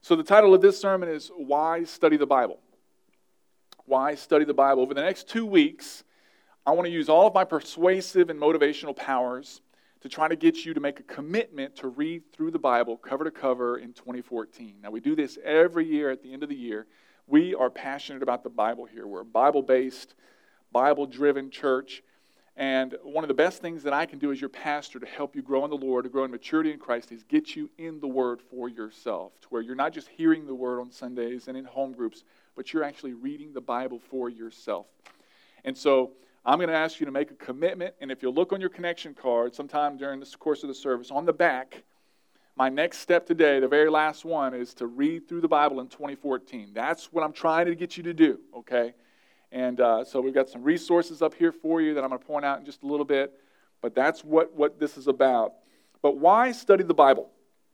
So the title of this sermon is Why Study the Bible? Why study the Bible? Over the next 2 weeks, I want to use all of my persuasive and motivational powers to try to get you to make a commitment to read through the Bible cover to cover in 2014. Now, we do this every year at the end of the year. We are passionate about the Bible here. We're a Bible-based, Bible-driven church. And one of the best things that I can do as your pastor to help you grow in the Lord, to grow in maturity in Christ, is get you in the Word for yourself, to where you're not just hearing the Word on Sundays and in home groups, but you're actually reading the Bible for yourself. And so I'm going to ask you to make a commitment, and if you'll look on your connection card sometime during the course of the service, on the back, my next step today, the very last one, is to read through the Bible in 2014. That's what I'm trying to get you to do, okay? And so we've got some resources up here for you that I'm going to point out in just a little bit, but that's what this is about. But why study the Bible?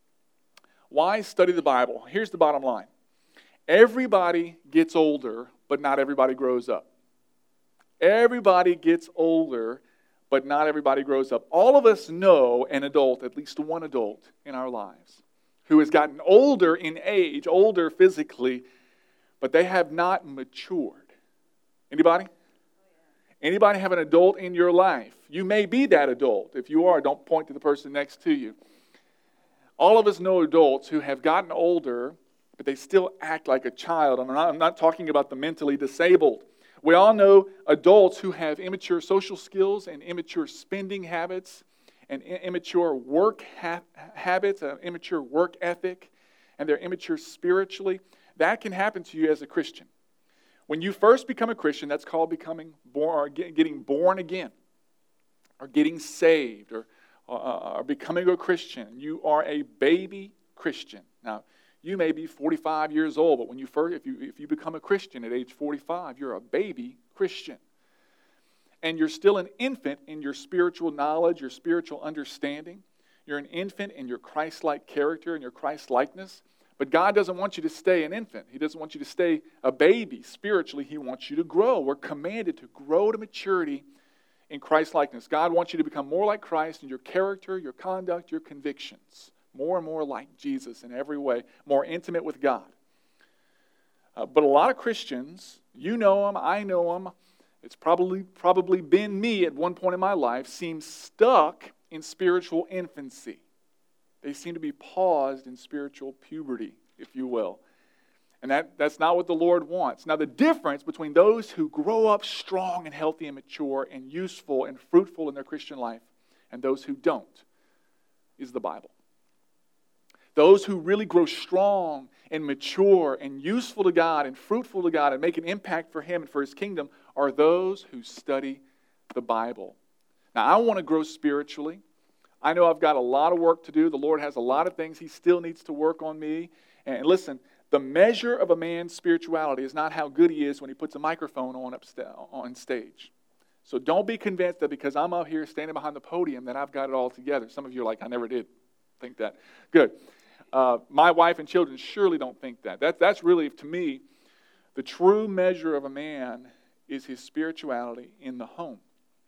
Why study the Bible? Here's the bottom line. Everybody gets older, but not everybody grows up. Everybody gets older, but not everybody grows up. All of us know an adult, at least one adult in our lives, who has gotten older in age, older physically, but they have not matured. Anybody? Anybody have an adult in your life? You may be that adult. If you are, don't point to the person next to you. All of us know adults who have gotten older, but they still act like a child. I'm not talking about the mentally disabled. We all know adults who have immature social skills and immature spending habits and immature work habits, immature work ethic, and they're immature spiritually. That can happen to you as a Christian. When you first become a Christian, that's called becoming born, or getting born again, or getting saved, or becoming a Christian. You are a baby Christian. Now, you may be 45 years old, but when if you become a Christian at age 45, you're a baby Christian. And you're still an infant in your spiritual knowledge, your spiritual understanding. You're an infant in your Christ-like character and your Christ-likeness. But God doesn't want you to stay an infant. He doesn't want you to stay a baby spiritually. He wants you to grow. We're commanded to grow to maturity in Christ-likeness. God wants you to become more like Christ in your character, your conduct, your convictions. More and more like Jesus in every way. More intimate with God. But a lot of Christians, you know them, I know them, it's probably been me at one point in my life, seem stuck in spiritual infancy. They seem to be paused in spiritual puberty, if you will. And that's not what the Lord wants. Now, the difference between those who grow up strong and healthy and mature and useful and fruitful in their Christian life and those who don't is the Bible. Those who really grow strong and mature and useful to God and fruitful to God and make an impact for Him and for His kingdom are those who study the Bible. Now, I want to grow spiritually. I know I've got a lot of work to do. The Lord has a lot of things He still needs to work on me. And listen, the measure of a man's spirituality is not how good he is when he puts a microphone on stage. So don't be convinced that because I'm up here standing behind the podium that I've got it all together. Some of you are like, I never did think that. Good. My wife and children surely don't think that. That's really, to me, the true measure of a man is his spirituality in the home.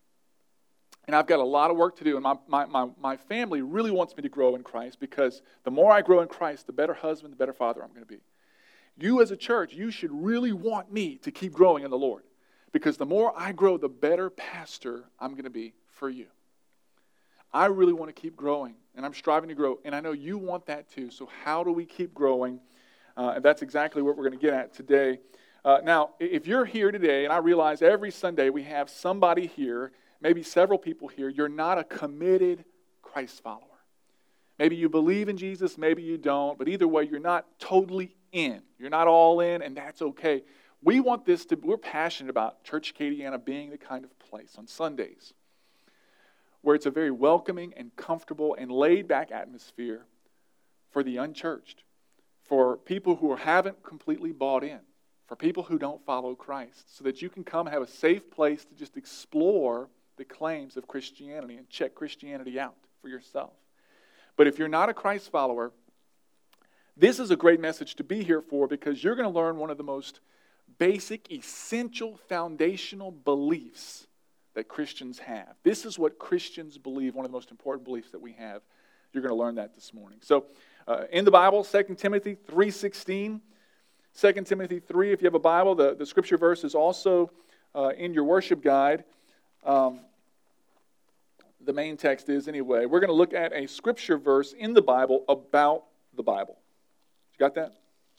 And I've got a lot of work to do, and my family really wants me to grow in Christ because the more I grow in Christ, the better husband, the better father I'm going to be. You as a church, you should really want me to keep growing in the Lord because the more I grow, the better pastor I'm going to be for you. I really want to keep growing, and I'm striving to grow, and I know you want that too. So how do we keep growing? And that's exactly what we're going to get at today. Now, if you're here today, and I realize every Sunday we have somebody here, maybe several people here, you're not a committed Christ follower. Maybe you believe in Jesus, maybe you don't, but either way, you're not totally in. You're not all in, and that's okay. We're passionate about Church Acadiana being the kind of place on Sundays where it's a very welcoming and comfortable and laid-back atmosphere for the unchurched, for people who haven't completely bought in, for people who don't follow Christ, so that you can come and have a safe place to just explore the claims of Christianity and check Christianity out for yourself. But if you're not a Christ follower, this is a great message to be here for because you're going to learn one of the most basic, essential, foundational beliefs that Christians have. This is what Christians believe, one of the most important beliefs that we have. You're going to learn that this morning. So In the Bible, 2 Timothy 3:16. 2 Timothy 3, if you have a Bible, the scripture verse is also in your worship guide. The main text is anyway. We're going to look at a scripture verse in the Bible about the Bible. You got that?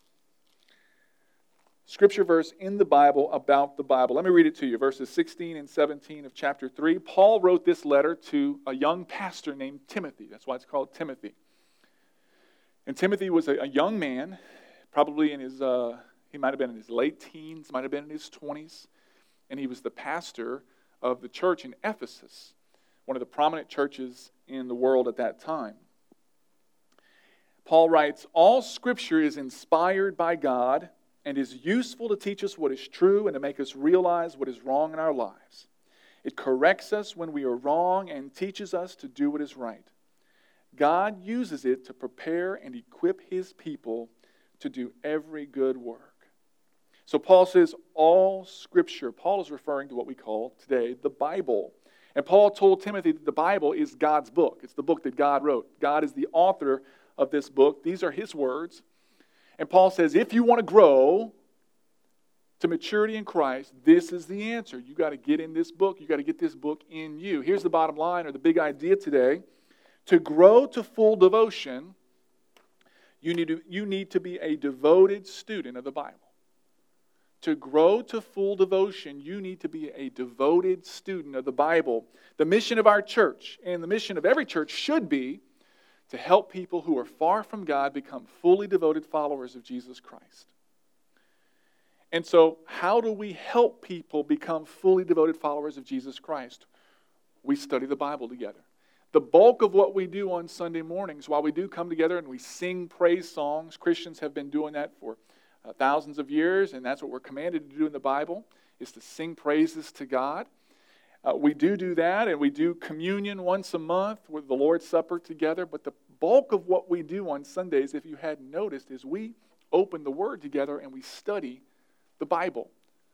Scripture verse in the Bible about the Bible. Let me read it to you. Verses 16 and 17 of chapter 3. Paul wrote this letter to a young pastor named Timothy. That's why it's called Timothy. And Timothy was a young man, probably in his, he might have been in his late teens, might have been in his 20s. And he was the pastor of the church in Ephesus, one of the prominent churches in the world at that time. Paul writes, "All Scripture is inspired by God and is useful to teach us what is true and to make us realize what is wrong in our lives. It corrects us when we are wrong and teaches us to do what is right. God uses it to prepare and equip His people to do every good work." So Paul says all Scripture. Paul is referring to what we call today the Bible. And Paul told Timothy that the Bible is God's book. It's the book that God wrote. God is the author of this book. These are His words. And Paul says, if you want to grow to maturity in Christ, this is the answer. You got to get in this book. You got to get this book in you. Here's the bottom line, or the big idea today. To grow to full devotion, you need to be a devoted student of the Bible. To grow to full devotion, you need to be a devoted student of the Bible. The mission of our church, and the mission of every church, should be to help people who are far from God become fully devoted followers of Jesus Christ. And so, how do we help people become fully devoted followers of Jesus Christ? We study the Bible together. The bulk of what we do on Sunday mornings, while we do come together and we sing praise songs, Christians have been doing that for thousands of years, and that's what we're commanded to do in the Bible, is to sing praises to God. We do that, and we do communion once a month with the Lord's Supper together, but the bulk of what we do on Sundays, if you hadn't noticed, is we open the Word together and we study the Bible.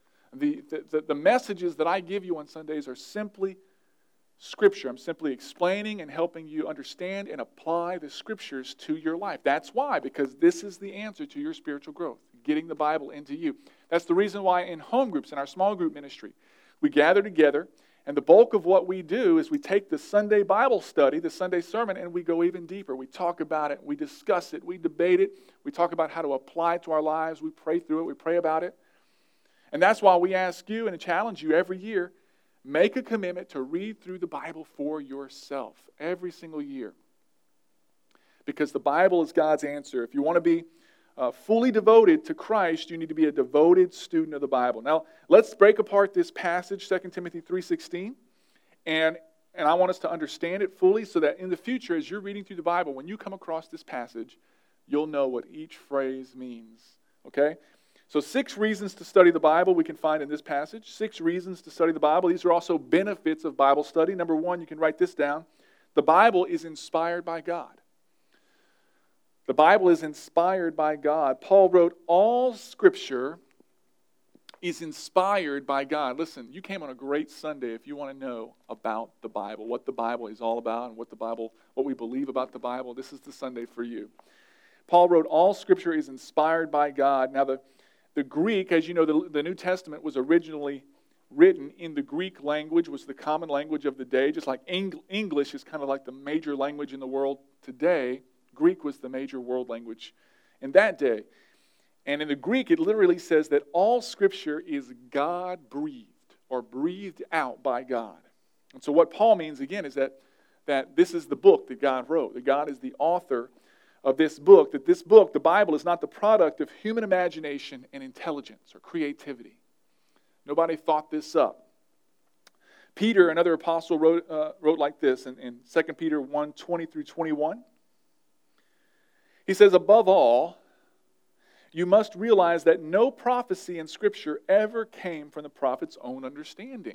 The messages that I give you on Sundays are simply Scripture. I'm simply explaining and helping you understand and apply the Scriptures to your life. That's why, because this is the answer to your spiritual growth, getting the Bible into you. That's the reason why in home groups, in our small group ministry, we gather together, and the bulk of what we do is we take the Sunday Bible study, the Sunday sermon, and we go even deeper. We talk about it, we discuss it, we debate it, we talk about how to apply it to our lives, we pray through it, we pray about it. And that's why we ask you and challenge you every year, make a commitment to read through the Bible for yourself every single year. Because the Bible is God's answer. If you want to be fully devoted to Christ, you need to be a devoted student of the Bible. Now, let's break apart this passage, 2 Timothy 3:16, and I want us to understand it fully so that in the future, as you're reading through the Bible, when you come across this passage, you'll know what each phrase means. Okay? So 6 reasons to study the Bible we can find in this passage. 6 reasons to study the Bible. These are also benefits of Bible study. Number 1, you can write this down. The Bible is inspired by God. The Bible is inspired by God. Paul wrote, all Scripture is inspired by God. Listen, you came on a great Sunday if you want to know about the Bible, what the Bible is all about, and what we believe about the Bible. This is the Sunday for you. Paul wrote, all Scripture is inspired by God. Now, the Greek, as you know, the New Testament was originally written in the Greek language, was the common language of the day, just like English is kind of like the major language in the world today. Greek was the major world language in that day. And in the Greek, it literally says that all Scripture is God-breathed or breathed out by God. And so what Paul means, again, is that this is the book that God wrote, that God is the author of this book, that this book, the Bible, is not the product of human imagination and intelligence or creativity. Nobody thought this up. Peter, another apostle, wrote like this in 2 Peter 1:20-21. He says, above all, you must realize that no prophecy in Scripture ever came from the prophet's own understanding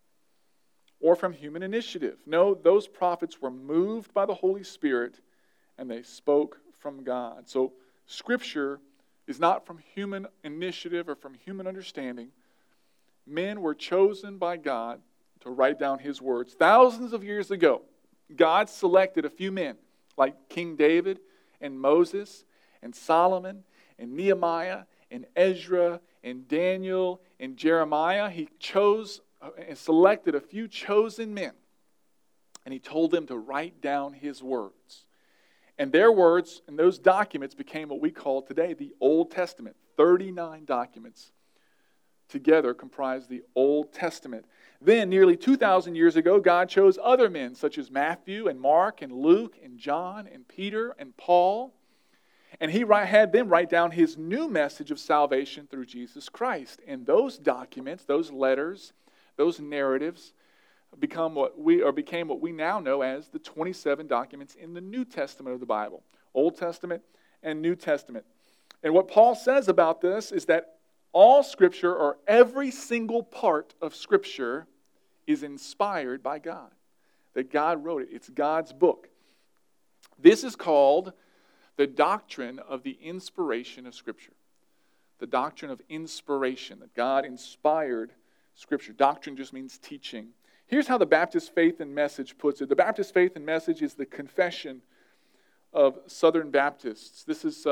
or from human initiative. No, those prophets were moved by the Holy Spirit and they spoke from God. So Scripture is not from human initiative or from human understanding. Men were chosen by God to write down His words. Thousands of years ago, God selected a few men like King David and Moses and Solomon and Nehemiah and Ezra and Daniel and Jeremiah. He chose and selected a few chosen men, and he told them to write down his words. And their words and those documents became what we call today the Old Testament. 39 documents together comprise the Old Testament. Then, nearly 2,000 years ago, God chose other men such as Matthew and Mark and Luke and John and Peter and Paul. And he had them write down his new message of salvation through Jesus Christ. And those documents, those letters, those narratives became what we now know as the 27 documents in the New Testament of the Bible. Old Testament and New Testament. And what Paul says about this is that all Scripture, or every single part of Scripture, is inspired by God. That God wrote it. It's God's book. This is called the doctrine of the inspiration of Scripture. The doctrine of inspiration, that God inspired Scripture. Doctrine just means teaching. Here's how the Baptist Faith and Message puts it. The Baptist Faith and Message is the confession of Southern Baptists. This is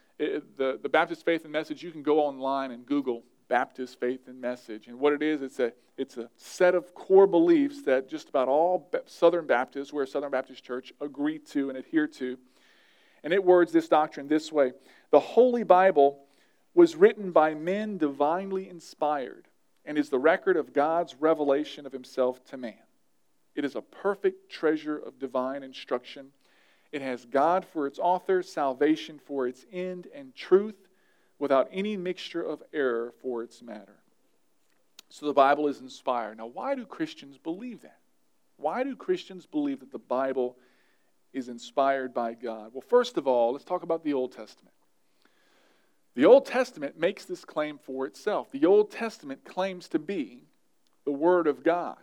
the Baptist Faith and Message. You can go online and Google Baptist Faith and Message. And what it is, it's a set of core beliefs that just about all Southern Baptists, we're a Southern Baptist church, agree to and adhere to. And it words this doctrine this way. The Holy Bible was written by men divinely inspired and is the record of God's revelation of himself to man. It is a perfect treasure of divine instruction. It has God for its author, salvation for its end, and truth without any mixture of error for its matter. So the Bible is inspired. Now, why do Christians believe that? Why do Christians believe that the Bible is inspired by God? Well, first of all, let's talk about the Old Testament. The Old Testament makes this claim for itself. The Old Testament claims to be the Word of God.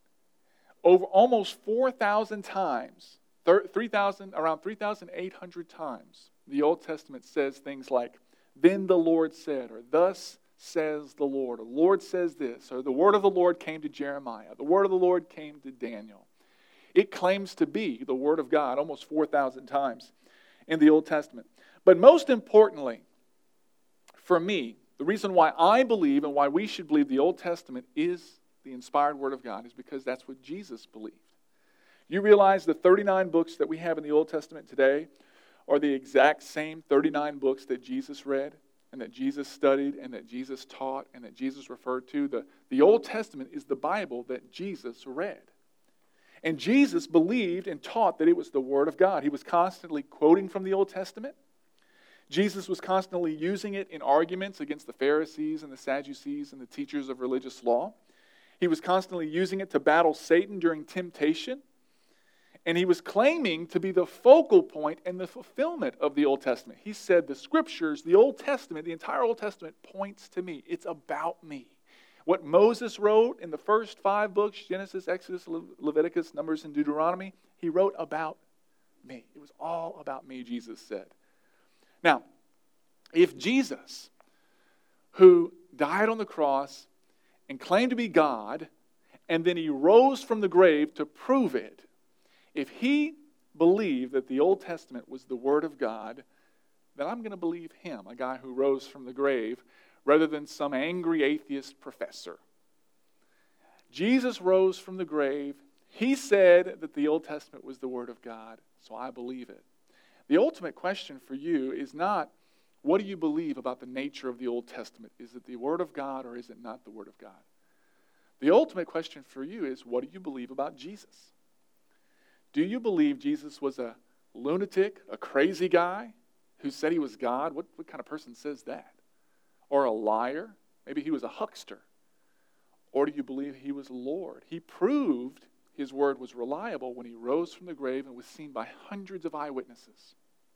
Over almost 4,000 times, around 3,800 times, the Old Testament says things like, "Then the Lord said," or "Thus says the Lord," or "The Lord says this," or "The word of the Lord came to Jeremiah," "The word of the Lord came to Daniel." It claims to be the Word of God almost 4,000 times in the Old Testament. But most importantly, for me, the reason why I believe and why we should believe the Old Testament is the inspired Word of God is because that's what Jesus believed. You realize the 39 books that we have in the Old Testament today are the exact same 39 books that Jesus read and that Jesus studied and that Jesus taught and that Jesus referred to. The Old Testament is the Bible that Jesus read. And Jesus believed and taught that it was the Word of God. He was constantly quoting from the Old Testament. Jesus was constantly using it in arguments against the Pharisees and the Sadducees and the teachers of religious law. He was constantly using it to battle Satan during temptation. And he was claiming to be the focal point and the fulfillment of the Old Testament. He said the Scriptures, the Old Testament, the entire Old Testament points to me. It's about me. What Moses wrote in the first 5 books, Genesis, Exodus, Leviticus, Numbers, and Deuteronomy, he wrote about me. It was all about me, Jesus said. Now, if Jesus, who died on the cross and claimed to be God, and then he rose from the grave to prove it, if he believed that the Old Testament was the Word of God, then I'm going to believe him, a guy who rose from the grave, rather than some angry atheist professor. Jesus rose from the grave. He said that the Old Testament was the Word of God, so I believe it. The ultimate question for you is not, what do you believe about the nature of the Old Testament? Is it the Word of God or is it not the Word of God? The ultimate question for you is, what do you believe about Jesus? Do you believe Jesus was a lunatic, a crazy guy who said he was God? What kind of person says that? Or a liar? Maybe he was a huckster. Or do you believe he was Lord? He proved his word was reliable when he rose from the grave and was seen by hundreds of eyewitnesses.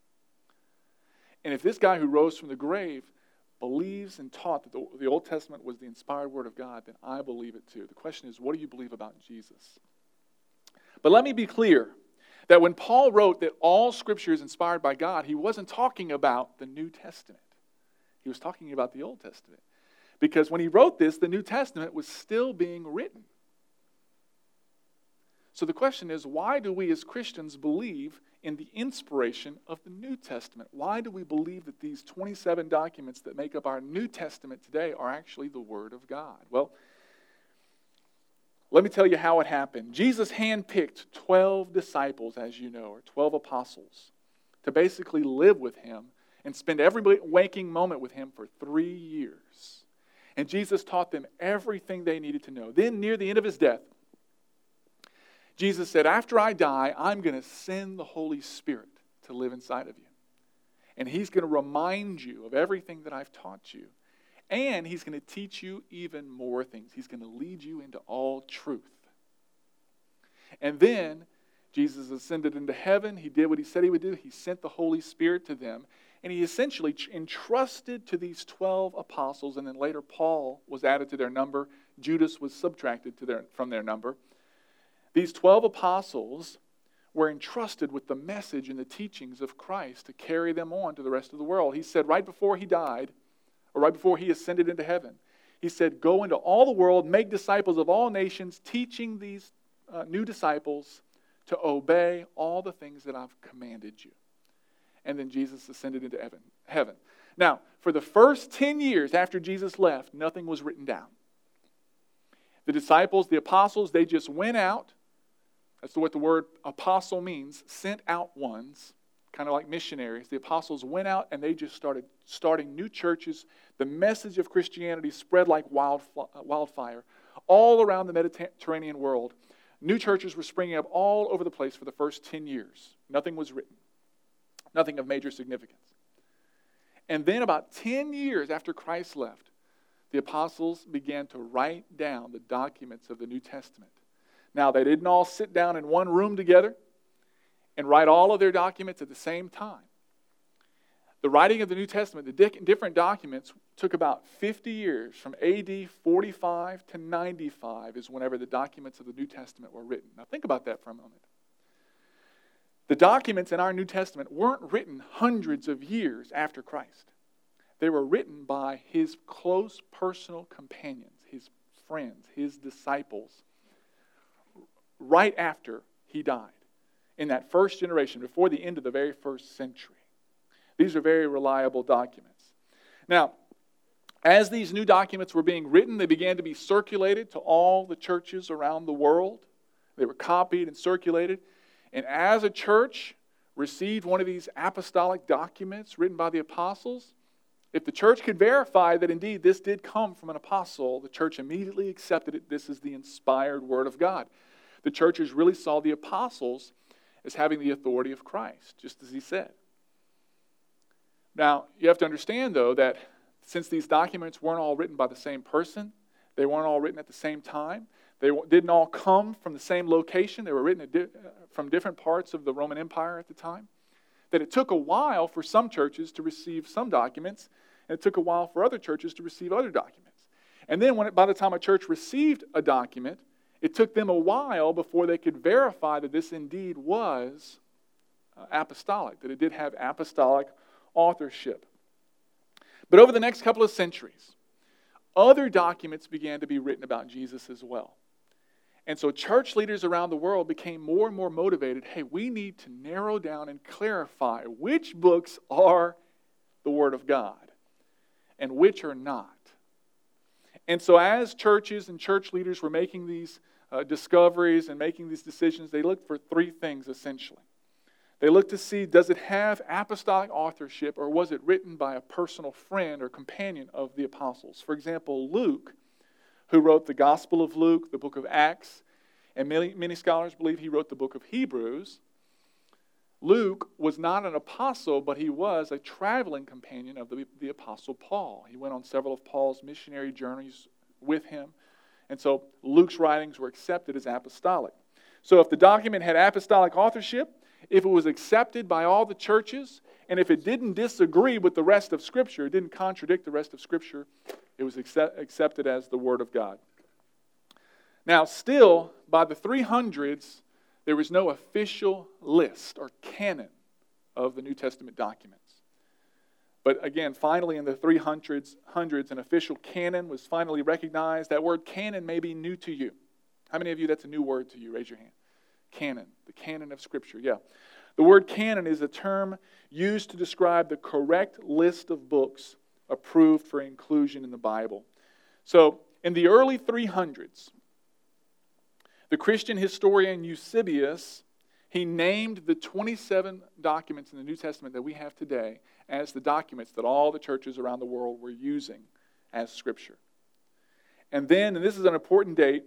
And if this guy who rose from the grave believes and taught that the Old Testament was the inspired Word of God, then I believe it too. The question is, what do you believe about Jesus? But let me be clear that when Paul wrote that all Scripture is inspired by God, he wasn't talking about the New Testament. He was talking about the Old Testament. Because when he wrote this, the New Testament was still being written. So the question is, why do we as Christians believe in the inspiration of the New Testament? Why do we believe that these 27 documents that make up our New Testament today are actually the Word of God? Well, let me tell you how it happened. Jesus handpicked 12 disciples, as you know, or 12 apostles, to basically live with him and spend every waking moment with him for 3 years. And Jesus taught them everything they needed to know. Then, near the end of his death, Jesus said, after I die, I'm going to send the Holy Spirit to live inside of you. And he's going to remind you of everything that I've taught you. And he's going to teach you even more things. He's going to lead you into all truth. And then Jesus ascended into heaven. He did what he said he would do. He sent the Holy Spirit to them. And he essentially entrusted to these 12 apostles. And then later Paul was added to their number. Judas was subtracted from their number. These 12 apostles were entrusted with the message and the teachings of Christ to carry them on to the rest of the world. He said right before he died, or right before he ascended into heaven, he said, go into all the world, make disciples of all nations, teaching these new disciples to obey all the things that I've commanded you. And then Jesus ascended into heaven. Now, for the first 10 years after Jesus left, nothing was written down. The disciples, the apostles, they just went out. That's what the word apostle means, sent out ones, kind of like missionaries. The apostles went out and they just started starting new churches. The message of Christianity spread like wildfire all around the Mediterranean world. New churches were springing up all over the place for the first 10 years. Nothing was written. Nothing of major significance. And then about 10 years after Christ left, the apostles began to write down the documents of the New Testament. Now, they didn't all sit down in one room together and write all of their documents at the same time. The writing of the New Testament, the different documents, took about 50 years. From AD 45 to 95 is whenever the documents of the New Testament were written. Now, think about that for a moment. The documents in our New Testament weren't written hundreds of years after Christ. They were written by his close personal companions, his friends, his disciples, right after he died, in that first generation, before the end of the very first century. These are very reliable documents. Now, as these new documents were being written, they began to be circulated to all the churches around the world. They were copied and circulated. And as a church received one of these apostolic documents written by the apostles, if the church could verify that indeed this did come from an apostle, the church immediately accepted it. This is the inspired word of God. The churches really saw the apostles as having the authority of Christ, just as he said. Now, you have to understand, though, that since these documents weren't all written by the same person, they weren't all written at the same time, they didn't all come from the same location, they were written from different parts of the Roman Empire at the time, that it took a while for some churches to receive some documents, and it took a while for other churches to receive other documents. And then by the time a church received a document, it took them a while before they could verify that this indeed was apostolic, that it did have apostolic authorship. But over the next couple of centuries, other documents began to be written about Jesus as well. And so church leaders around the world became more and more motivated. Hey, we need to narrow down and clarify which books are the Word of God and which are not. And so as churches and church leaders were making these discoveries and making these decisions, they looked for three things essentially. They looked to see, does it have apostolic authorship, or was it written by a personal friend or companion of the apostles? For example, Luke, who wrote the Gospel of Luke, the book of Acts, and many scholars believe he wrote the book of Hebrews. Luke was not an apostle, but he was a traveling companion of the apostle Paul. He went on several of Paul's missionary journeys with him. And so Luke's writings were accepted as apostolic. So if the document had apostolic authorship, if it was accepted by all the churches, and if it didn't disagree with the rest of Scripture, it didn't contradict the rest of Scripture, it was accepted as the Word of God. Now, still, by the 300s, there was no official list or canon of the New Testament documents. But again, finally in the 300s, an official canon was finally recognized. That word canon may be new to you. How many of you that's a new word to you? Raise your hand. Canon, the canon of Scripture, yeah. The word canon is a term used to describe the correct list of books approved for inclusion in the Bible. So, in the early 300s, the Christian historian Eusebius, he named the 27 documents in the New Testament that we have today as the documents that all the churches around the world were using as Scripture. And then, and this is an important date,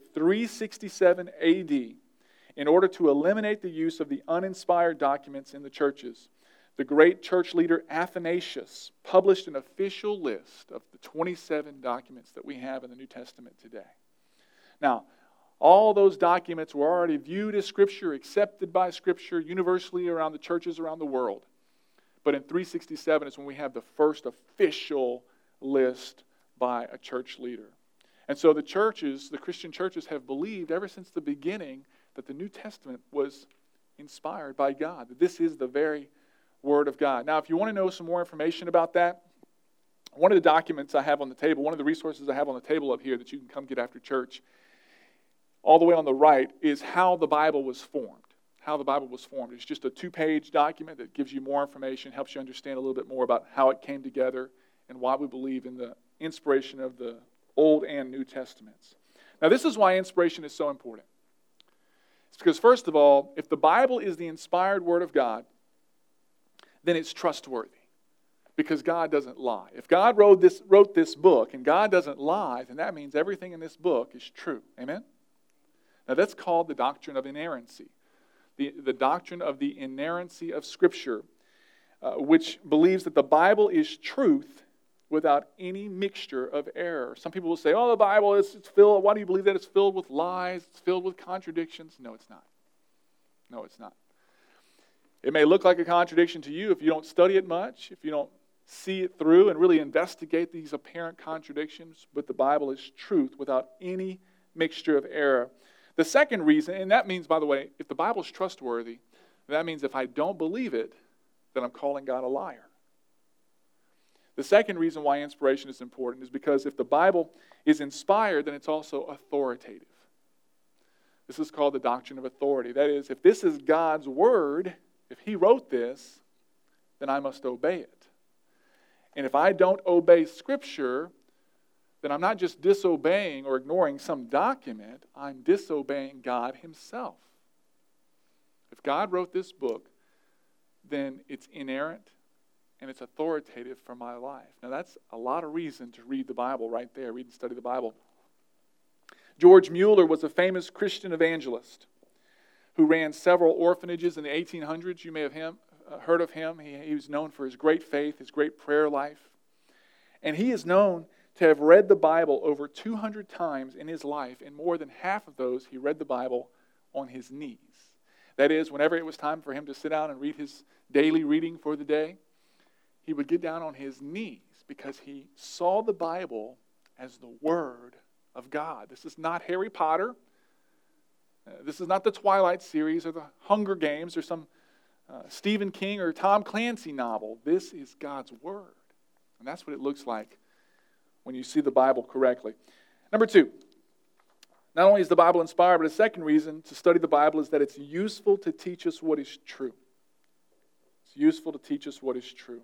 367 AD, in order to eliminate the use of the uninspired documents in the churches, the great church leader Athanasius published an official list of the 27 documents that we have in the New Testament today. Now, all those documents were already viewed as Scripture, accepted by Scripture universally around the churches around the world. But in 367 is when we have the first official list by a church leader. And so the churches, the Christian churches, have believed ever since the beginning that the New Testament was inspired by God, that this is the very Word of God. Now, if you want to know some more information about that, one of the documents I have on the table, one of the resources I have on the table up here that you can come get after church, all the way on the right, is how the Bible was formed. How the Bible was formed. It's just a 2-page document that gives you more information, helps you understand a little bit more about how it came together and why we believe in the inspiration of the Old and New Testaments. Now, this is why inspiration is so important. It's because, first of all, if the Bible is the inspired Word of God, then it's trustworthy. Because God doesn't lie. If God wrote this book and God doesn't lie, then that means everything in this book is true. Amen? Now, that's called the doctrine of inerrancy. The doctrine of the inerrancy of Scripture, which believes that the Bible is truth without any mixture of error. Some people will say, oh, the Bible, it's filled, why do you believe that it's filled with lies? It's filled with contradictions. No, it's not. No, it's not. It may look like a contradiction to you if you don't study it much, if you don't see it through and really investigate these apparent contradictions, but the Bible is truth without any mixture of error. The second reason, and that means, by the way, if the Bible is trustworthy, that means if I don't believe it, then I'm calling God a liar. The second reason why inspiration is important is because if the Bible is inspired, then it's also authoritative. This is called the doctrine of authority. That is, if this is God's Word, if He wrote this, then I must obey it. And if I don't obey Scripture, then I'm not just disobeying or ignoring some document, I'm disobeying God Himself. If God wrote this book, then it's inerrant and it's authoritative for my life. Now that's a lot of reason to read the Bible right there, read and study the Bible. George Mueller was a famous Christian evangelist who ran several orphanages in the 1800s. You may have heard of him. He was known for his great faith, his great prayer life. And he is known to have read the Bible over 200 times in his life, and more than half of those he read the Bible on his knees. That is, whenever it was time for him to sit down and read his daily reading for the day, he would get down on his knees because he saw the Bible as the Word of God. This is not Harry Potter. This is not the Twilight series or the Hunger Games or some Stephen King or Tom Clancy novel. This is God's Word. And that's what it looks like when you see the Bible correctly. Number two, not only is the Bible inspired, but a second reason to study the Bible is that it's useful to teach us what is true. It's useful to teach us what is true.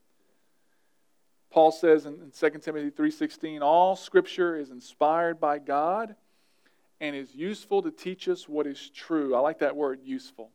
Paul says in 2 Timothy 3:16, all Scripture is inspired by God and is useful to teach us what is true. I like that word, useful.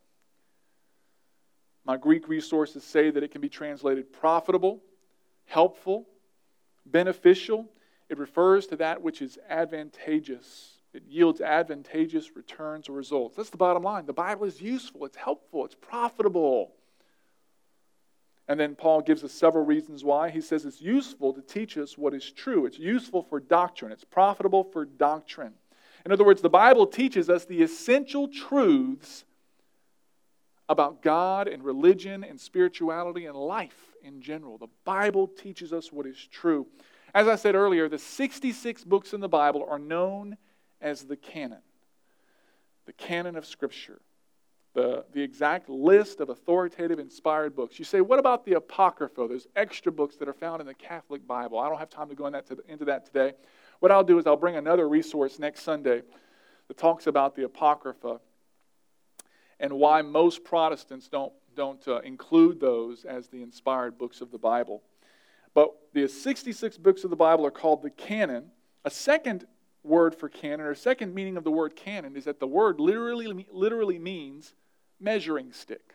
My Greek resources say that it can be translated profitable, helpful, beneficial. It refers to that which is advantageous. It yields advantageous returns or results. That's the bottom line. The Bible is useful, it's helpful, it's profitable. And then Paul gives us several reasons why. He says it's useful to teach us what is true. It's useful for doctrine. It's profitable for doctrine. In other words, the Bible teaches us the essential truths about God and religion and spirituality and life in general. The Bible teaches us what is true. As I said earlier, the 66 books in the Bible are known as the canon of Scripture. The exact list of authoritative, inspired books. You say, what about the Apocrypha? Those extra books that are found in the Catholic Bible. I don't have time to go into that today. What I'll do is I'll bring another resource next Sunday that talks about the Apocrypha. and why most Protestants don't include those as the inspired books of the Bible. But the 66 books of the Bible are called the canon. A second word for canon, or a second meaning of the word canon, is that the word literally means measuring stick.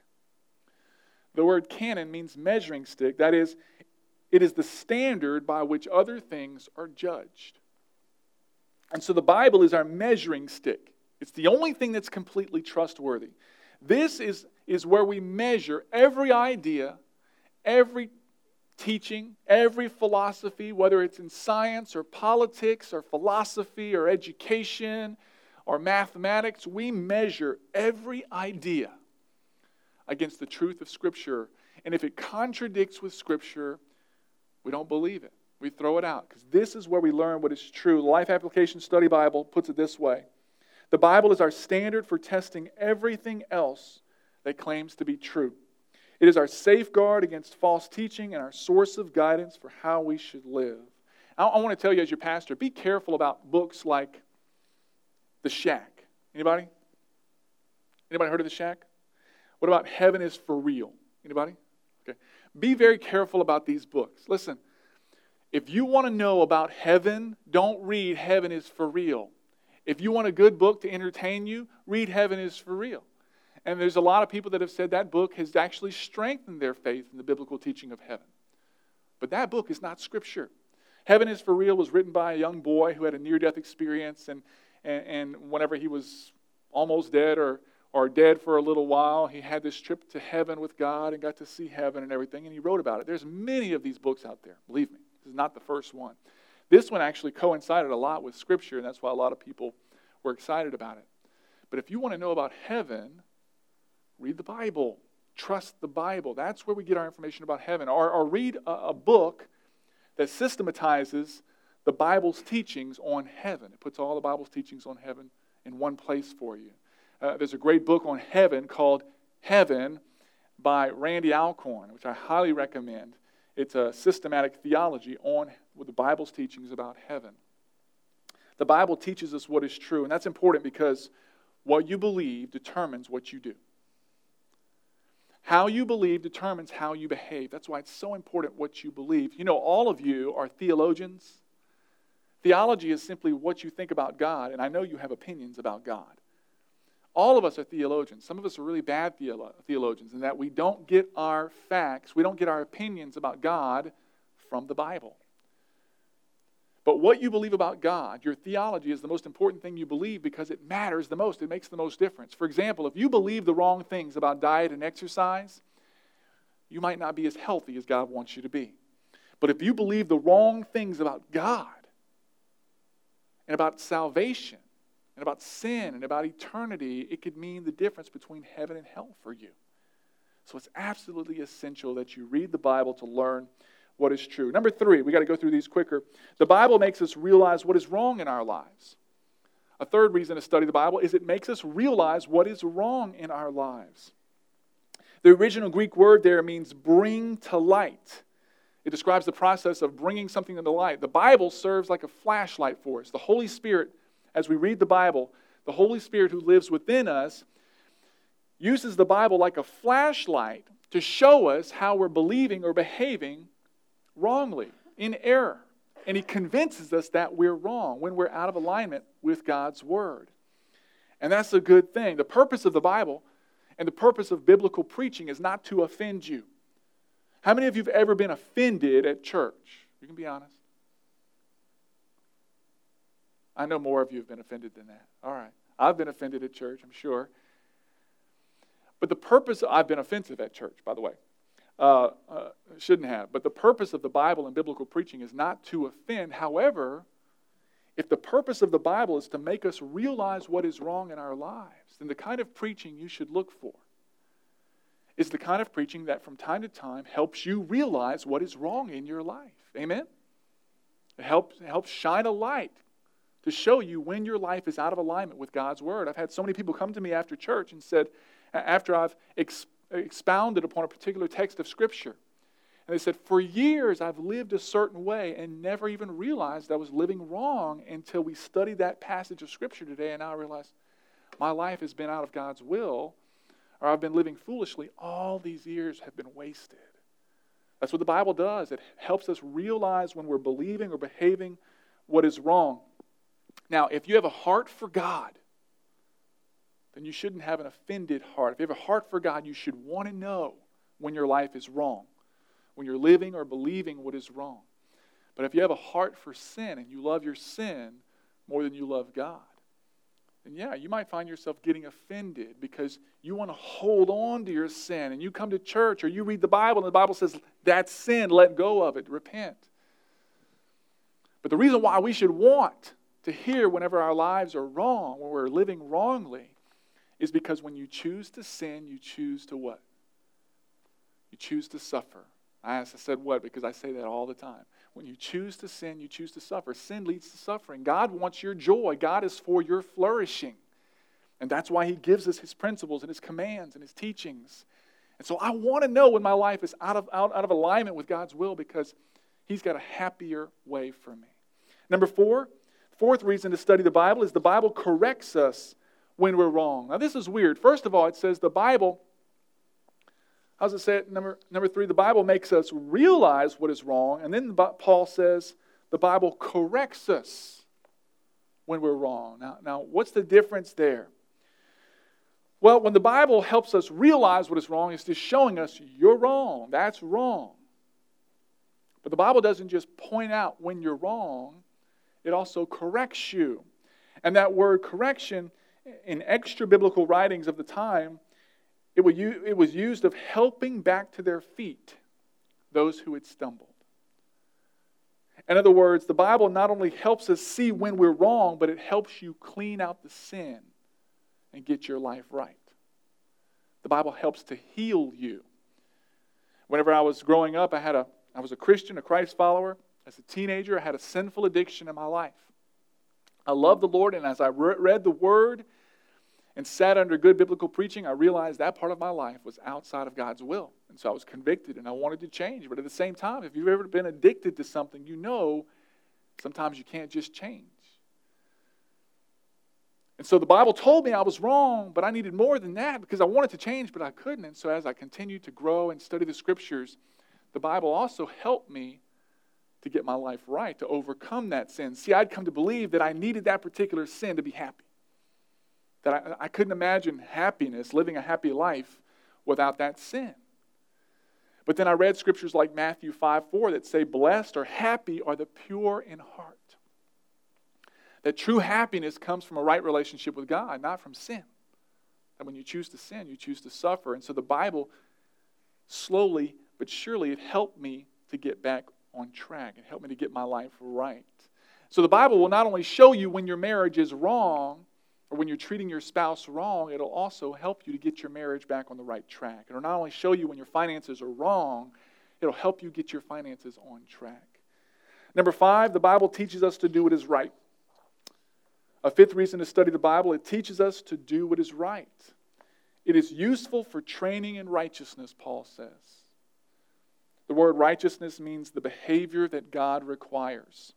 The word canon means measuring stick. That is, it is the standard by which other things are judged. And so the Bible is our measuring stick. It's the only thing that's completely trustworthy. This is where we measure every idea, every teaching, every philosophy, whether it's in science or politics or philosophy or education or mathematics. We measure every idea against the truth of Scripture. And if it contradicts with Scripture, we don't believe it. We throw it out, because this is where we learn what is true. The Life Application Study Bible puts it this way. The Bible is our standard for testing everything else that claims to be true. It is our safeguard against false teaching and our source of guidance for how we should live. I want to tell you as your pastor, be careful about books like The Shack. Anybody? Anybody heard of The Shack? What about Heaven is for Real? Anybody? Okay. Be very careful about these books. Listen, if you want to know about heaven, don't read Heaven is for Real. If you want a good book to entertain you, read Heaven is for Real. And there's a lot of people that have said that book has actually strengthened their faith in the biblical teaching of heaven. But that book is not Scripture. Heaven is for Real was written by a young boy who had a near-death experience, and whenever he was almost dead or dead for a little while, he had this trip to heaven with God and got to see heaven and everything, and he wrote about it. There's many of these books out there, believe me. This is not the first one. This one actually coincided a lot with Scripture, and that's why a lot of people were excited about it. But if you want to know about heaven, read the Bible. Trust the Bible. That's where we get our information about heaven. Or read a book that systematizes the Bible's teachings on heaven. It puts all the Bible's teachings on heaven in one place for you. There's a great book on heaven called Heaven by Randy Alcorn, which I highly recommend. It's a systematic theology on the Bible's teachings about heaven. The Bible teaches us what is true, and that's important because what you believe determines what you do. How you believe determines how you behave. That's why it's so important what you believe. You know, all of you are theologians. Theology is simply what you think about God, and I know you have opinions about God. All of us are theologians. Some of us are really bad theologians in that we don't get our facts, we don't get our opinions about God from the Bible. But what you believe about God, your theology, is the most important thing you believe because it matters the most. It makes the most difference. For example, if you believe the wrong things about diet and exercise, you might not be as healthy as God wants you to be. But if you believe the wrong things about God and about salvation and about sin and about eternity, it could mean the difference between heaven and hell for you. So it's absolutely essential that you read the Bible to learn what is true. Number 3, we got to go through these quicker. The Bible makes us realize what is wrong in our lives. A third reason to study the Bible is it makes us realize what is wrong in our lives. The original Greek word there means bring to light. It describes the process of bringing something to light. The Bible serves like a flashlight for us. The Holy Spirit, as we read the Bible, the Holy Spirit who lives within us uses the Bible like a flashlight to show us how we're believing or behaving wrongly, in error. And He convinces us that we're wrong when we're out of alignment with God's Word. And that's a good thing. The purpose of the Bible and the purpose of biblical preaching is not to offend you. How many of you have ever been offended at church? You can be honest. I know more of you have been offended than that. All right. I've been offended at church, I'm sure. But the purpose, I've been offensive at church, by the way. Shouldn't have. But the purpose of the Bible and biblical preaching is not to offend. However, if the purpose of the Bible is to make us realize what is wrong in our lives, then the kind of preaching you should look for is the kind of preaching that from time to time helps you realize what is wrong in your life. Amen? It helps shine a light to show you when your life is out of alignment with God's Word. I've had so many people come to me after church and said, after I've expounded upon a particular text of Scripture, and they said, for years I've lived a certain way and never even realized I was living wrong until we studied that passage of Scripture today, and now I realize my life has been out of God's will or I've been living foolishly, all these years have been wasted. That's what the Bible does. It helps us realize when we're believing or behaving what is wrong. Now, if you have a heart for God, then you shouldn't have an offended heart. If you have a heart for God, you should want to know when your life is wrong, when you're living or believing what is wrong. But if you have a heart for sin and you love your sin more than you love God, then yeah, you might find yourself getting offended because you want to hold on to your sin, and you come to church or you read the Bible and the Bible says, that's sin, let go of it, repent. But the reason why we should want to hear whenever our lives are wrong, when we're living wrongly, is because when you choose to sin, you choose to what? You choose to suffer. I said what? Because I say that all the time. When you choose to sin, you choose to suffer. Sin leads to suffering. God wants your joy. God is for your flourishing. And that's why He gives us His principles and His commands and His teachings. And so I want to know when my life is out of alignment with God's will, because He's got a happier way for me. Number fourth reason to study the Bible is the Bible corrects us when we're wrong. Now this is weird. First of all, it says the Bible, how does it say it? Number 3, the Bible makes us realize what is wrong. And then Paul says the Bible corrects us when we're wrong. Now what's the difference there? Well, when the Bible helps us realize what is wrong, it's just showing us you're wrong. That's wrong. But the Bible doesn't just point out when you're wrong. It also corrects you. And that word correction, in extra biblical writings of the time, it was used of helping back to their feet those who had stumbled. In other words, the Bible not only helps us see when we're wrong, but it helps you clean out the sin and get your life right. The Bible helps to heal you. Whenever I was growing up, I was a Christian, a Christ follower. As a teenager, I had a sinful addiction in my life. I loved the Lord, and as I read the Word and sat under good biblical preaching, I realized that part of my life was outside of God's will. And so I was convicted, and I wanted to change. But at the same time, if you've ever been addicted to something, you know sometimes you can't just change. And so the Bible told me I was wrong, but I needed more than that because I wanted to change, but I couldn't. And so as I continued to grow and study the Scriptures, the Bible also helped me to get my life right, to overcome that sin. See, I'd come to believe that I needed that particular sin to be happy. That I couldn't imagine happiness, living a happy life, without that sin. But then I read scriptures like Matthew 5:4 that say, blessed or happy are the pure in heart. That true happiness comes from a right relationship with God, not from sin. And when you choose to sin, you choose to suffer. And so the Bible, slowly but surely, it helped me to get back on track. It helped me to get my life right. So the Bible will not only show you when your marriage is wrong, or when you're treating your spouse wrong, it'll also help you to get your marriage back on the right track. It'll not only show you when your finances are wrong, it'll help you get your finances on track. Number 5, the Bible teaches us to do what is right. A 5th reason to study the Bible, it teaches us to do what is right. It is useful for training in righteousness, Paul says. The word righteousness means the behavior that God requires.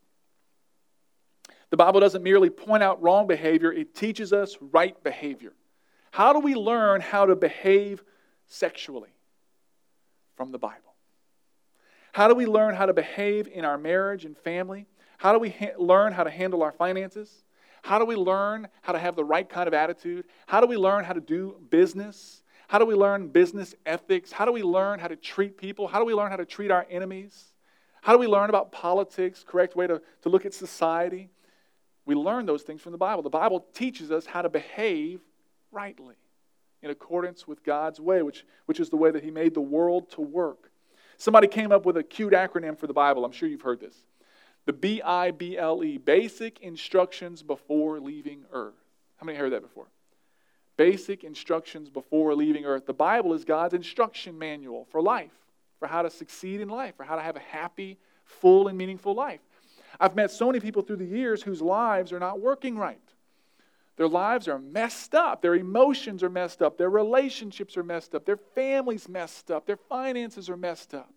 The Bible doesn't merely point out wrong behavior, it teaches us right behavior. How do we learn how to behave sexually? From the Bible. How do we learn how to behave in our marriage and family? How do we learn how to handle our finances? How do we learn how to have the right kind of attitude? How do we learn how to do business? How do we learn business ethics? How do we learn how to treat people? How do we learn how to treat our enemies? How do we learn about politics, correct way to look at society? We learn those things from the Bible. The Bible teaches us how to behave rightly in accordance with God's way, which is the way that He made the world to work. Somebody came up with a cute acronym for the Bible. I'm sure you've heard this. The BIBLE, Basic Instructions Before Leaving Earth. How many heard that before? Basic Instructions Before Leaving Earth. The Bible is God's instruction manual for life, for how to succeed in life, for how to have a happy, full, and meaningful life. I've met so many people through the years whose lives are not working right. Their lives are messed up. Their emotions are messed up. Their relationships are messed up. Their family's messed up. Their finances are messed up.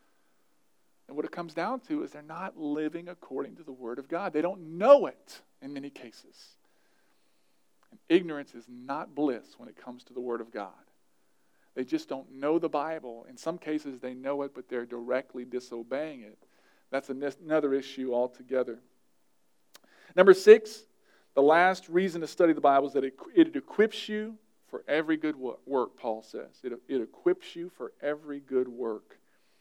And what it comes down to is they're not living according to the Word of God. They don't know it in many cases. And ignorance is not bliss when it comes to the Word of God. They just don't know the Bible. In some cases, they know it, but they're directly disobeying it. That's another issue altogether. Number 6, the last reason to study the Bible is that it equips you for every good work, Paul says. It equips you for every good work.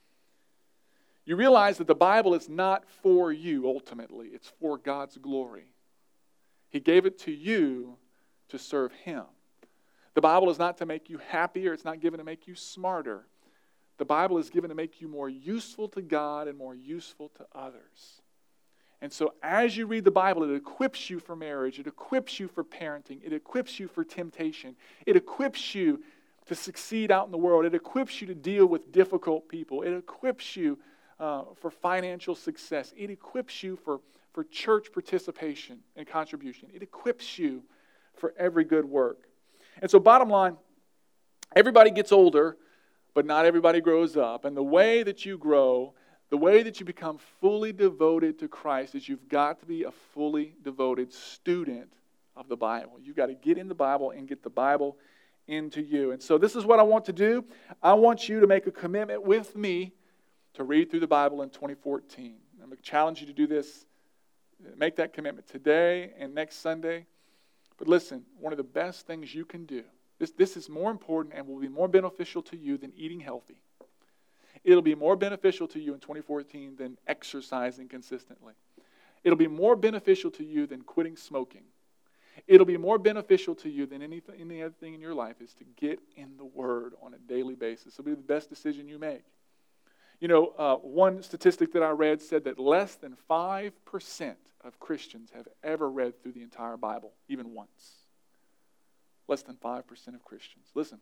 You realize that the Bible is not for you ultimately. It's for God's glory. He gave it to you to serve Him. The Bible is not to make you happier. It's not given to make you smarter. The Bible is given to make you more useful to God and more useful to others. And so as you read the Bible, it equips you for marriage. It equips you for parenting. It equips you for temptation. It equips you to succeed out in the world. It equips you to deal with difficult people. It equips you for financial success. It equips you for church participation and contribution. It equips you for every good work. And so bottom line, everybody gets older, but not everybody grows up. And the way that you grow, the way that you become fully devoted to Christ is you've got to be a fully devoted student of the Bible. You've got to get in the Bible and get the Bible into you. And so this is what I want to do. I want you to make a commitment with me to read through the Bible in 2014. I'm going to challenge you to do this. Make that commitment today and next Sunday. But listen, one of the best things you can do, this is more important and will be more beneficial to you than eating healthy. It'll be more beneficial to you in 2014 than exercising consistently. It'll be more beneficial to you than quitting smoking. It'll be more beneficial to you than any other thing in your life is to get in the Word on a daily basis. It'll be the best decision you make. You know, one statistic that I read said that less than 5% of Christians have ever read through the entire Bible, even once. Less than 5% of Christians. Listen,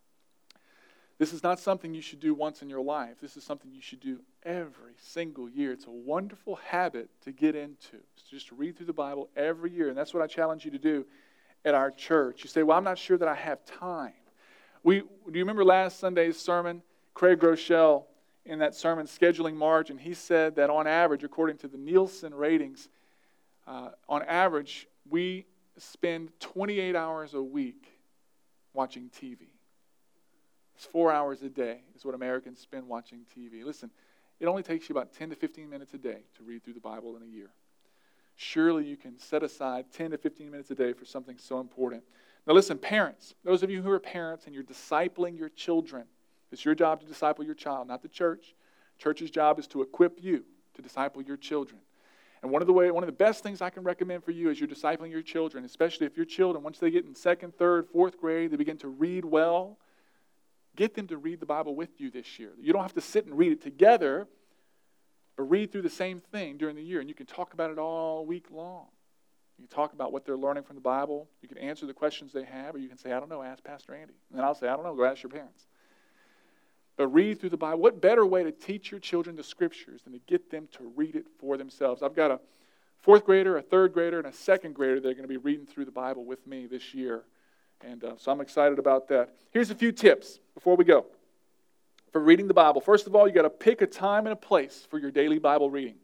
this is not something you should do once in your life. This is something you should do every single year. It's a wonderful habit to get into. It's just to read through the Bible every year. And that's what I challenge you to do at our church. You say, well, I'm not sure that I have time. Do you remember last Sunday's sermon? Craig Groeschel, in that sermon, Scheduling Margin, he said that on average, according to the Nielsen ratings, on average, we spend 28 hours a week watching TV. It's 4 hours a day is what Americans spend watching TV. Listen, it only takes you about 10 to 15 minutes a day to read through the Bible in a year. Surely you can set aside 10 to 15 minutes a day for something so important. Now listen, parents, those of you who are parents and you're discipling your children, it's your job to disciple your child, not the church. Church's job is to equip you to disciple your children. And one of the best things I can recommend for you as you're discipling your children, especially if your children, once they get in 2nd, 3rd, 4th grade, they begin to read well, get them to read the Bible with you this year. You don't have to sit and read it together, but read through the same thing during the year. And you can talk about it all week long. You can talk about what they're learning from the Bible. You can answer the questions they have, or you can say, I don't know, ask Pastor Andy. And then I'll say, I don't know, go ask your parents. But read through the Bible. What better way to teach your children the Scriptures than to get them to read it for themselves? I've got a 4th grader, a 3rd grader, and a 2nd grader that are going to be reading through the Bible with me this year. And so I'm excited about that. Here's a few tips before we go for reading the Bible. First of all, you got to pick a time and a place for your daily Bible reading.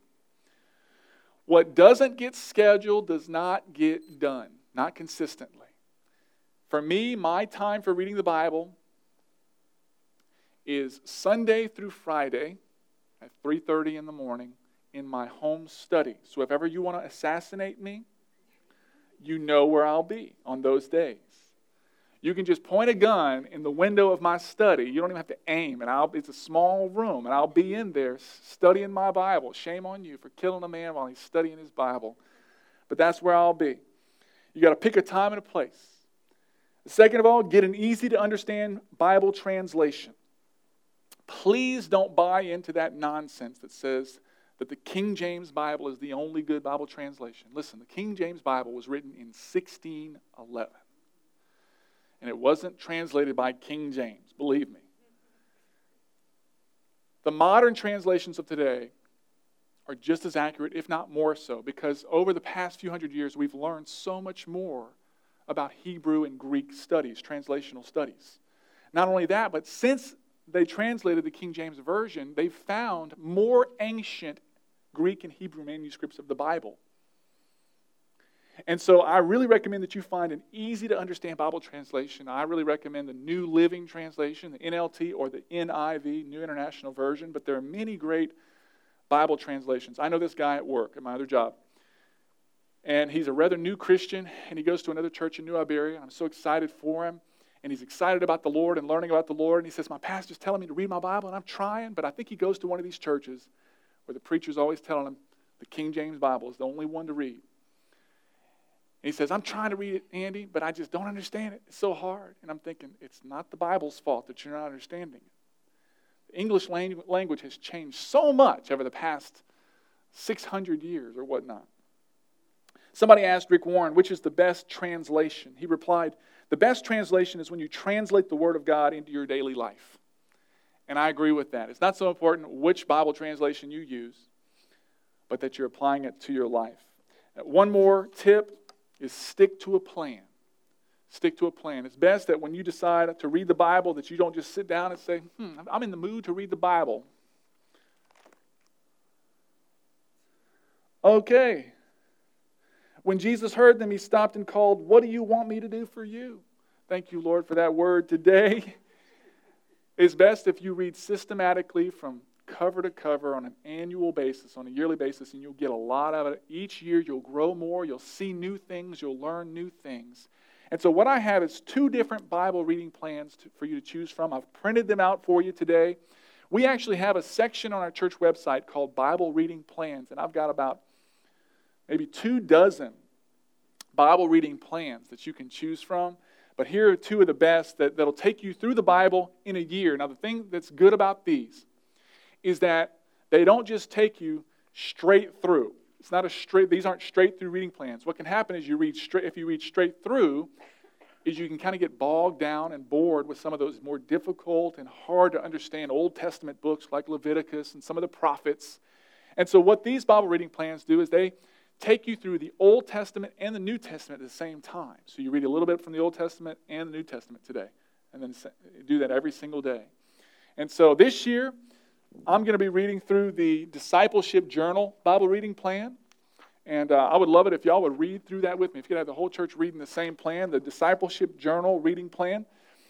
What doesn't get scheduled does not get done, not consistently. For me, my time for reading the Bible is Sunday through Friday at 3:30 in the morning in my home study. So if ever you want to assassinate me, you know where I'll be on those days. You can just point a gun in the window of my study. You don't even have to aim. And it's a small room, and I'll be in there studying my Bible. Shame on you for killing a man while he's studying his Bible. But that's where I'll be. You got to pick a time and a place. Second of all, get an easy-to-understand Bible translation. Please don't buy into that nonsense that says that the King James Bible is the only good Bible translation. Listen, the King James Bible was written in 1611. And it wasn't translated by King James, believe me. The modern translations of today are just as accurate, if not more so, because over the past few hundred years, we've learned so much more about Hebrew and Greek studies, translational studies. Not only that, but since they translated the King James Version, they found more ancient Greek and Hebrew manuscripts of the Bible. And so I really recommend that you find an easy-to-understand Bible translation. I really recommend the New Living Translation, the NLT, or the NIV, New International Version. But there are many great Bible translations. I know this guy at work, at my other job. And he's a rather new Christian, and he goes to another church in New Iberia. I'm so excited for him. And he's excited about the Lord and learning about the Lord. And he says, my pastor's telling me to read my Bible, and I'm trying. But I think he goes to one of these churches where the preacher's always telling him the King James Bible is the only one to read. And he says, I'm trying to read it, Andy, but I just don't understand it. It's so hard. And I'm thinking, it's not the Bible's fault that you're not understanding it. The English language has changed so much over the past 600 years or whatnot. Somebody asked Rick Warren, which is the best translation? He replied, the best translation is when you translate the Word of God into your daily life. And I agree with that. It's not so important which Bible translation you use, but that you're applying it to your life. One more tip is stick to a plan. Stick to a plan. It's best that when you decide to read the Bible that you don't just sit down and say, I'm in the mood to read the Bible. Okay. When Jesus heard them, he stopped and called, what do you want me to do for you? Thank you, Lord, for that word today. It's best if you read systematically from cover to cover on an annual basis, on a yearly basis, and you'll get a lot of it. Each year you'll grow more, you'll see new things, you'll learn new things. And so what I have is 2 different Bible reading plans for you to choose from. I've printed them out for you today. We actually have a section on our church website called Bible Reading Plans, and I've got about maybe 24 Bible reading plans that you can choose from. But here are 2 of the best that'll take you through the Bible in a year. Now the thing that's good about these is that they don't just take you straight through. These aren't straight through reading plans. What can happen is if you read straight through, is you can kind of get bogged down and bored with some of those more difficult and hard to understand Old Testament books like Leviticus and some of the prophets. And so what these Bible reading plans do is they take you through the Old Testament and the New Testament at the same time. So you read a little bit from the Old Testament and the New Testament today, and then do that every single day. And so this year, I'm going to be reading through the Discipleship Journal Bible reading plan. And I would love it if y'all would read through that with me. If you could have the whole church reading the same plan, the Discipleship Journal reading plan.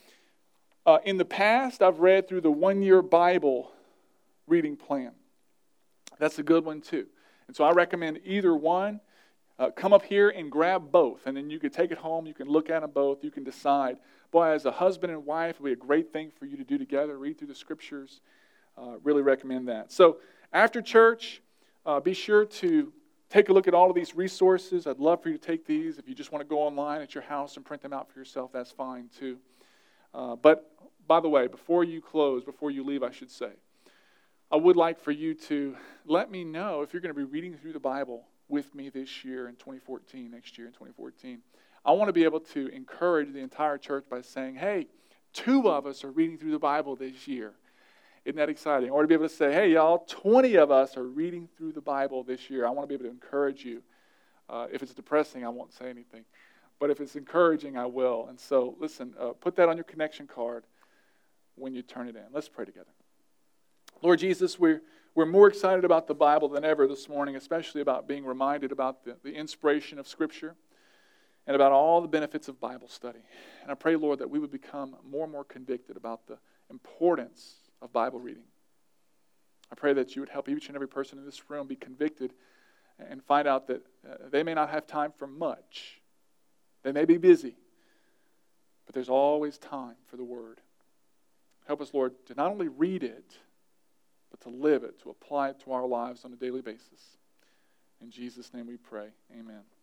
In the past, I've read through the One-Year Bible reading plan. That's a good one too. And so I recommend either one. Come up here and grab both. And then you can take it home. You can look at them both. You can decide. Boy, as a husband and wife, it would be a great thing for you to do together. Read through the Scriptures. Really recommend that. So after church, be sure to take a look at all of these resources. I'd love for you to take these. If you just want to go online at your house and print them out for yourself, that's fine too. But by the way, before you leave, I should say, I would like for you to let me know if you're going to be reading through the Bible with me this year in 2014, next year in 2014. I want to be able to encourage the entire church by saying, hey, 2 of us are reading through the Bible this year. Isn't that exciting? Or to be able to say, hey, y'all, 20 of us are reading through the Bible this year. I want to be able to encourage you. If it's depressing, I won't say anything. But if it's encouraging, I will. And so, listen, put that on your connection card when you turn it in. Let's pray together. Lord Jesus, we're more excited about the Bible than ever this morning, especially about being reminded about the inspiration of Scripture and about all the benefits of Bible study. And I pray, Lord, that we would become more and more convicted about the importance of Bible reading. I pray that you would help each and every person in this room be convicted and find out that they may not have time for much. They may be busy, but there's always time for the Word. Help us, Lord, to not only read it, but to live it, to apply it to our lives on a daily basis. In Jesus' name we pray. Amen.